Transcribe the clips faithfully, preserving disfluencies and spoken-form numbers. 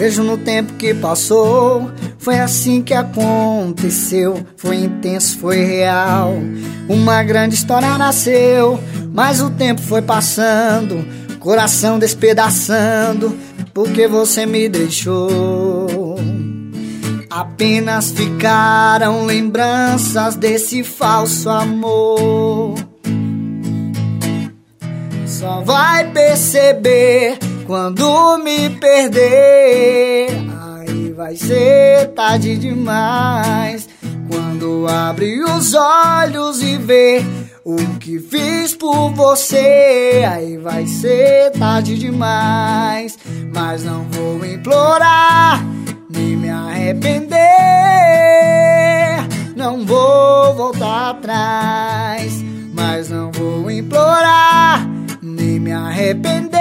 Vejo no tempo que passou, foi assim que aconteceu. Foi intenso, foi real, uma grande história nasceu. Mas o tempo foi passando, coração despedaçando, porque você me deixou. Apenas ficaram lembranças desse falso amor. Só vai perceber quando me perder. Aí vai ser tarde demais. Quando abrir os olhos e ver o que fiz por você, aí vai ser tarde demais. Mas não vou implorar, nem me arrepender. Não vou voltar atrás, mas não vou implorar, nem me arrepender.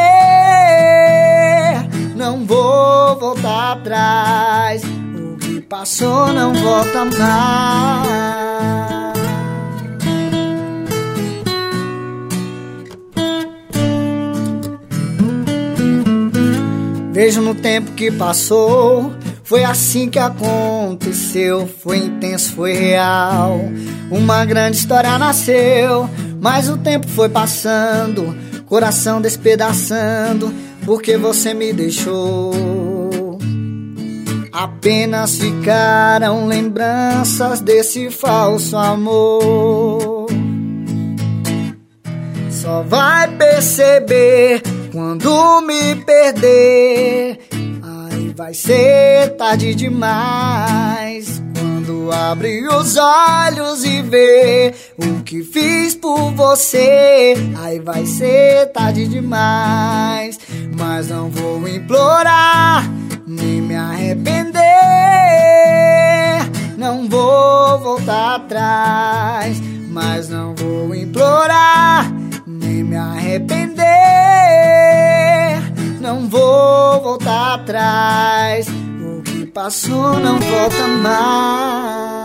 Não vou voltar atrás, o que passou não volta mais. Vejo no tempo que passou, foi assim que aconteceu. Foi intenso, foi real, uma grande história nasceu. Mas o tempo foi passando, coração despedaçando, porque você me deixou. Apenas ficaram lembranças desse falso amor. Só vai perceber quando me perder. Aí vai ser tarde demais. Quando abrir os olhos e ver o que fiz por você, aí vai ser tarde demais. Mas não vou implorar, nem me arrepender. Não vou voltar atrás, mas não vou implorar, nem me arrepender. Não vou voltar atrás, o que passou não volta mais.